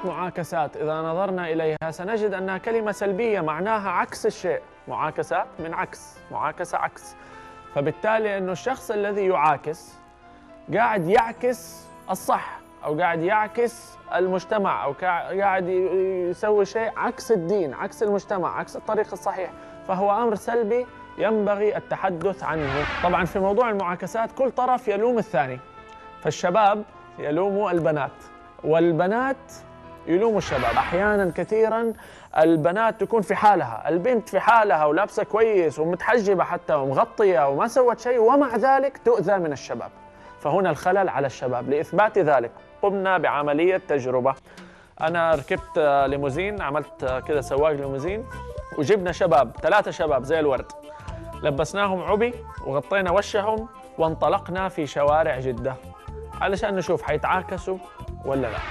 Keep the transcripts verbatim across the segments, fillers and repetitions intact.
معاكسات إذا نظرنا إليها سنجد أنها كلمة سلبية معناها عكس الشيء. معاكسات من عكس، معاكسة عكس. فبالتالي أنه الشخص الذي يعاكس قاعد يعكس الصح، أو قاعد يعكس المجتمع، أو قاعد يسوي شيء عكس الدين، عكس المجتمع، عكس الطريق الصحيح. فهو أمر سلبي ينبغي التحدث عنه. طبعا في موضوع المعاكسات كل طرف يلوم الثاني، فالشباب يلوموا البنات والبنات يلوموا الشباب. أحيانا كثيرا البنات تكون في حالها، البنت في حالها ولابسة كويس ومتحجبة حتى ومغطية وما سوت شيء، ومع ذلك تؤذى من الشباب. فهنا الخلل على الشباب. لإثبات ذلك قمنا بعملية تجربة. أنا ركبت ليموزين، عملت كذا سواق ليموزين، وجبنا شباب، ثلاثة شباب زي الورد، لبسناهم عبي وغطينا وشهم وانطلقنا في شوارع جدة علشان نشوف حيتعاكسوا ولا لا.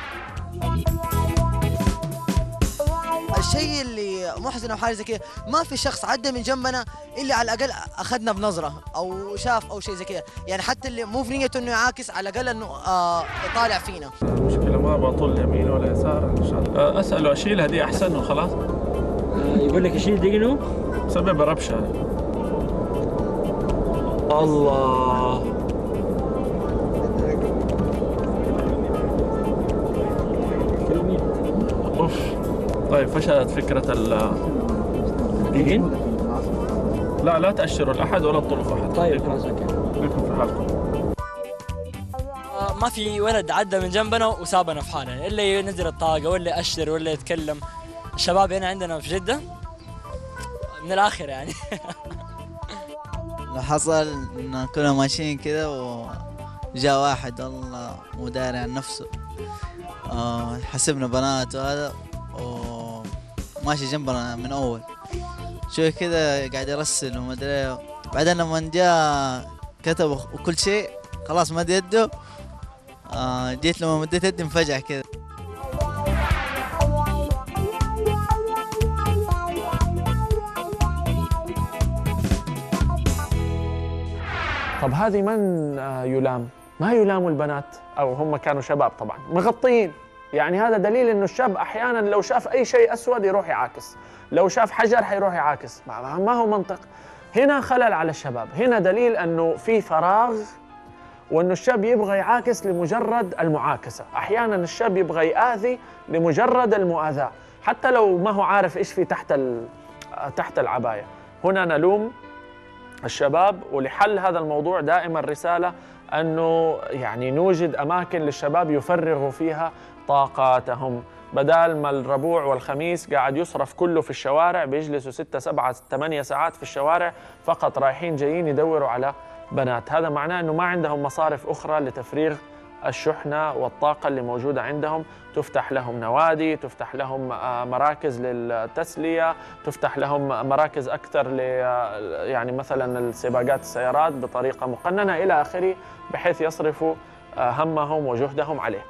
الشيء اللي محزن او حاجه زي كده، ما في شخص عدى من جنبنا الا على الاقل اخذنا بنظره او شاف او شيء زي كده، يعني حتى اللي مو في نيته انه يعاكس على الاقل انه آه يطالع فينا. المشكله ما بطول يمين ولا يسار عشان اساله اشيلها دي احسن وخلاص. يقول لك اشيل دي انه سبب ربشه. الله اوف. طيب فشلت فكرة ال الدين؟ لا لا تأشروا الأحد ولا تطلقوا أحد. طيب خلاص اوكي. خليكم في حالكم. ما في ولد عدى من جنبنا وسابنا في حالنا، إلا ينزل الطاقة ولا يأشر ولا يتكلم. الشباب هنا عندنا في جدة من الآخر يعني. اللي حصل إن كنا ماشيين كذا وجاء واحد والله مو داري عن نفسه، آه حسبنا بنات وهذا وماشي جنبنا من أول شوي كذا قاعد يرسل وما أدري. بعدين لما جاء كتب وكل شيء خلاص مد يده، آه جيت لما مديت يدي مفجع كذا. طب هذه من يلام؟ ما يلاموا البنات، أو هم كانوا شباب طبعا مغطيين. يعني هذا دليل إنه الشاب أحيانا لو شاف أي شيء أسود يروح يعاكس، لو شاف حجر حيروح يعاكس، ما هو منطق. هنا خلل على الشباب، هنا دليل أنه في فراغ، وأنه الشاب يبغى يعاكس لمجرد المعاكسة. أحيانا الشاب يبغى يآذي لمجرد المؤاذاة، حتى لو ما هو عارف إيش في تحت تحت العباية. هنا نلوم الشباب، ولحل هذا الموضوع دائما رسالة أنه يعني نوجد أماكن للشباب يفرغوا فيها طاقاتهم، بدال ما الربوع والخميس قاعد يصرف كله في الشوارع، بيجلسوا ستة سبعة ثمانية ساعات في الشوارع فقط رايحين جايين يدوروا على بنات. هذا معناه أنه ما عندهم مصارف أخرى لتفريغ الشحنة والطاقة اللي موجودة عندهم. تفتح لهم نوادي، تفتح لهم مراكز للتسلية، تفتح لهم مراكز أكثر ل يعني مثلا السباقات السيارات بطريقة مقننة إلى آخره، بحيث يصرفوا همهم وجهدهم عليه.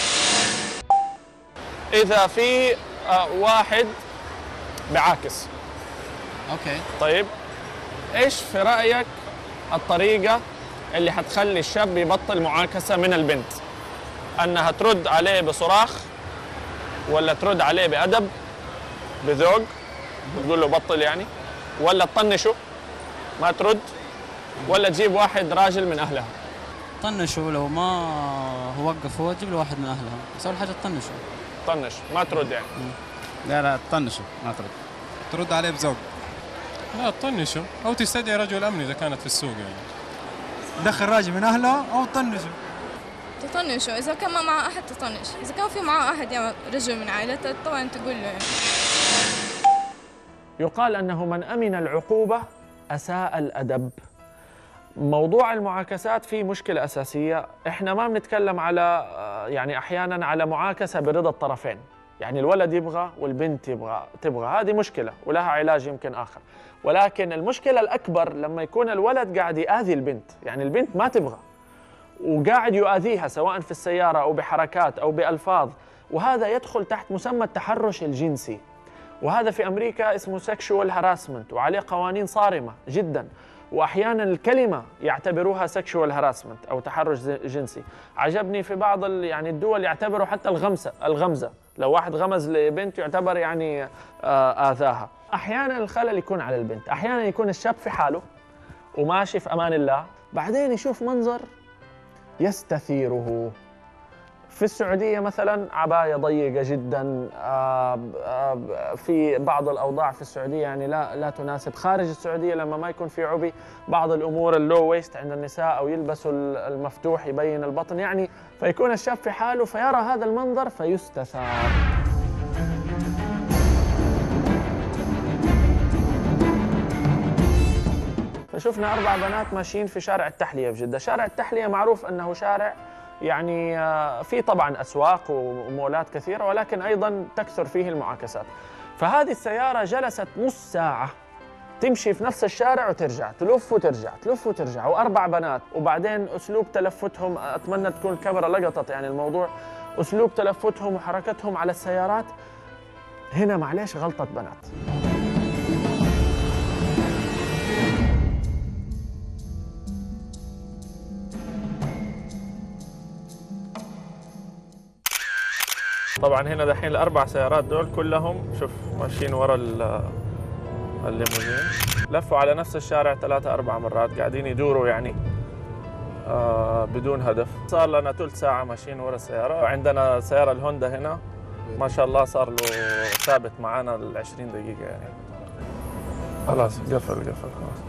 إذا في واحد بعاكس، أوكي طيب إيش في رأيك الطريقة اللي حتخلي الشاب يبطل معاكسة من البنت؟ أنها ترد عليه بصراخ، ولا ترد عليه بأدب بذوق وتقول له بطل يعني، ولا تطنشه ما ترد، ولا تجيب واحد راجل من أهلها؟ طنشه، لو ما هو وقف هو تجيب له واحد من أهلها، بس أول حاجة تطنشه. طنش ما ترد يعني؟ لا لا تطنشه ما ترد، ترد عليه بذوق. لا تطنشه، أو تستدعي رجل أمن إذا كانت في السوق يعني. دخل راجل من أهله أو تطنشه. تطنشه إذا كان ما معه أحد، تطنش. إذا كان في معه أحد يعني رجل من عائلته طبعا تقول له يعني. يقال أنه من أمن العقوبة أساء الأدب. موضوع المعاكسات فيه مشكلة أساسية، إحنا ما بنتكلم على يعني أحيانا على معاكسة برضا الطرفين، يعني الولد يبغى والبنت يبغى تبغى، هذه مشكلة ولها علاج يمكن آخر. ولكن المشكلة الأكبر لما يكون الولد قاعد يؤذي البنت، يعني البنت ما تبغى وقاعد يؤذيها سواء في السيارة أو بحركات أو بألفاظ، وهذا يدخل تحت مسمى التحرش الجنسي، وهذا في أمريكا اسمه sexual harassment وعليه قوانين صارمة جدا. وأحيانا الكلمة يعتبروها sexual harassment أو تحرش جنسي. عجبني في بعض يعني الدول يعتبروا حتى الغمسة الغمزة، لو واحد غمز لبنت يعتبر يعني آذاها. أحيانا الخلل يكون على البنت، أحيانا يكون الشاب في حاله وماشي في أمان الله، بعدين يشوف منظر يستثيره. في السعودية مثلا عباية ضيقة جدا، في بعض الأوضاع في السعودية يعني لا لا تناسب. خارج السعودية لما ما يكون في عبي، بعض الأمور اللو ويست عند النساء أو يلبسوا المفتوح يبين البطن يعني، فيكون الشاب في حاله فيرى هذا المنظر فيستثار. فشفنا أربع بنات ماشيين في شارع التحلية في جدة. شارع التحلية معروف أنه شارع يعني في طبعا أسواق ومولات كثيرة، ولكن أيضا تكثر فيه المعاكسات. فهذه السيارة جلست نص ساعة تمشي في نفس الشارع وترجع، تلف وترجع تلف وترجع، وأربع بنات. وبعدين أسلوب تلفتهم، أتمنى تكون الكاميرا لقطت يعني الموضوع، أسلوب تلفتهم وحركتهم على السيارات هنا معليش غلطة بنات. طبعا هنا دحين الاربع سيارات دول كلهم شوف ماشيين ورا الليموزين، لفوا على نفس الشارع ثلاثة أربع مرات، قاعدين يدوروا يعني آه بدون هدف. صار لنا ثلث ساعة ماشيين ورا السيارة. وعندنا سيارة الهوندا هنا ما شاء الله صار له ثابت معانا ال عشرين دقيقة يعني. خلاص قفل قفل خلاص.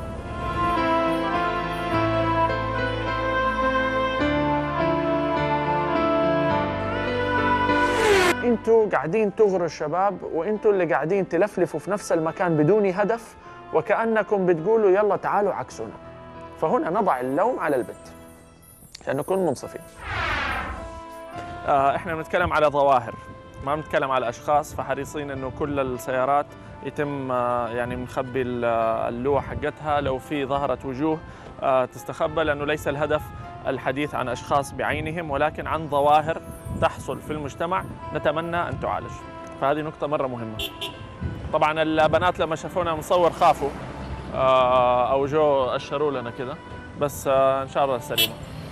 انتوا قاعدين تغروا الشباب، وانتوا اللي قاعدين تلفلفوا في نفس المكان بدون هدف، وكأنكم بتقولوا يلا تعالوا عكسونا. فهنا نضع اللوم على البنت عشان نكون منصفين. آه احنا بنتكلم على ظواهر، ما بنتكلم على اشخاص، فحريصين انه كل السيارات يتم آه يعني مخبي اللوحة حقتها، لو في ظهرت وجوه آه تستخبى، لانه ليس الهدف الحديث عن اشخاص بعينهم، ولكن عن ظواهر تحصل في المجتمع نتمنى ان تعالج. فهذه نقطة مرة مهمة. طبعا البنات لما شافونا مصور خافوا آه او جو اشروا لنا كذا، بس آه ان شاء الله سليمة.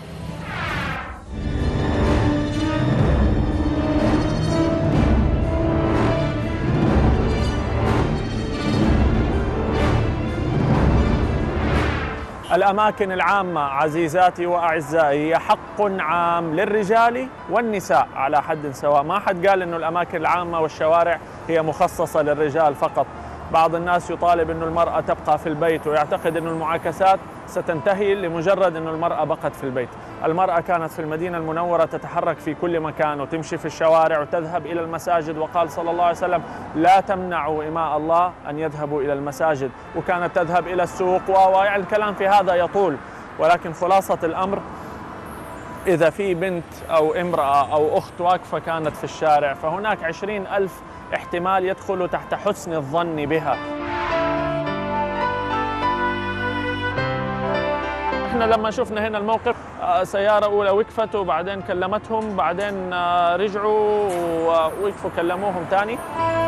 الأماكن العامة عزيزاتي وأعزائي هي حق عام للرجال والنساء على حد سواء. ما حد قال إنه الأماكن العامة والشوارع هي مخصصة للرجال فقط. بعض الناس يطالب إنه المرأة تبقى في البيت ويعتقد إنه المعاكسات ستنتهي لمجرد إنه المرأة بقت في البيت. المرأة كانت في المدينة المنورة تتحرك في كل مكان وتمشي في الشوارع وتذهب إلى المساجد، وقال صلى الله عليه وسلم لا تمنعوا إماء الله أن يذهبوا إلى المساجد، وكانت تذهب إلى السوق ويعني الكلام في هذا يطول. ولكن خلاصة الأمر إذا في بنت أو امرأة أو أخت واقفة كانت في الشارع، فهناك عشرين ألف احتمال يدخل تحت حسن الظن بها. احنا لما شفنا هنا الموقف، سيارة أولى وقفت وبعدين كلمتهم، بعدين رجعوا ووقفوا كلموهم تاني.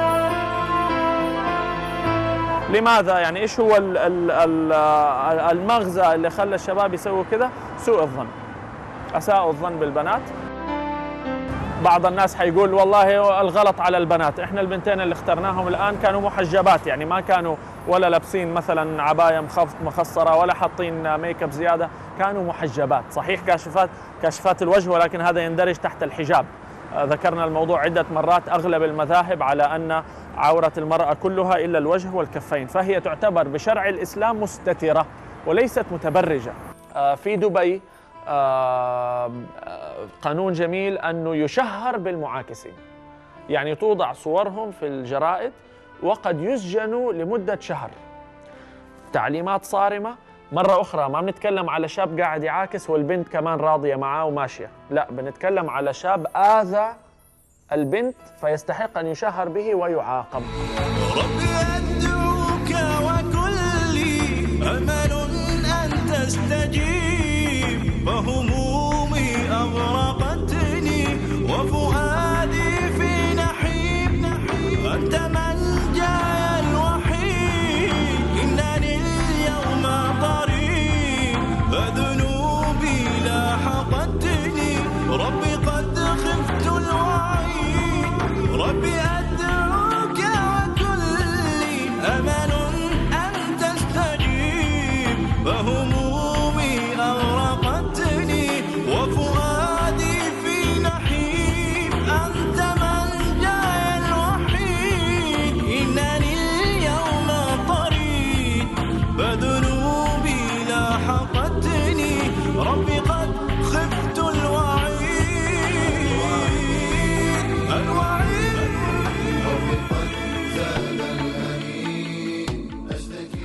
لماذا؟ يعني إيش هو المغزى اللي خلى الشباب يسووا كذا؟ سوء الظن، أساءوا الظن بالبنات. بعض الناس حيقول والله الغلط على البنات، احنا البنتين اللي اخترناهم الآن كانوا محجبات، يعني ما كانوا ولا لابسين مثلا عباية مخصرة ولا حاطين ميك اب زيادة، كانوا محجبات. صحيح كاشفات كاشفات الوجه، ولكن هذا يندرج تحت الحجاب. ذكرنا الموضوع عدة مرات، أغلب المذاهب على أن عورة المرأة كلها إلا الوجه والكفين، فهي تعتبر بشرع الإسلام مستترة وليست متبرجة. في دبي قانون جميل أنه يشهر بالمعاكسين، يعني توضع صورهم في الجرائد وقد يسجنوا لمدة شهر. تعليمات صارمة. مرة أخرى ما بنتكلم على شاب قاعد يعاكس والبنت كمان راضية معاه وماشية، لا، بنتكلم على شاب آذى البنت فيستحق أن يشهر به ويعاقب. ربي أدعوك وكل لي أمل أن تستجيب، فهمومي أغرقتني وفؤادي في نحيب، أنت ملجأي الوحيد، إنني اليوم ربي قد خفت الوعيد ربي أدعوك وكلي أمل أن تستجيب فهمومي أغرقتني وفؤادي في نحيب أنت منجاي الوحيد إنني اليوم طريد فذنوبي لاحقتني ربي قد خفت الوعيد الوعيد ربي قد زاد الأمين أشتكي.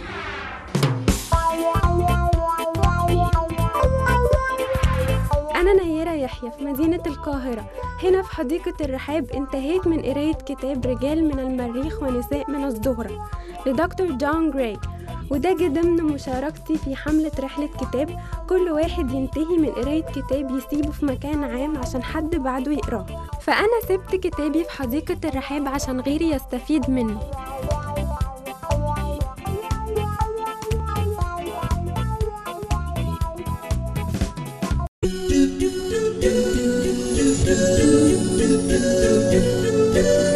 أنا نيرة يحيى في مدينة القاهرة. هنا في حديقة الرحاب انتهيت من قراية كتاب رجال من المريخ ونساء من الزهرة لدكتور جون جراي، وده جه ضمن مشاركتي في حملة رحلة كتاب. كل واحد ينتهي من قراية كتاب يسيبه في مكان عام عشان حد بعده يقراه، فأنا سبت كتابي في حديقة الرحاب عشان غيري يستفيد منه. Thank you.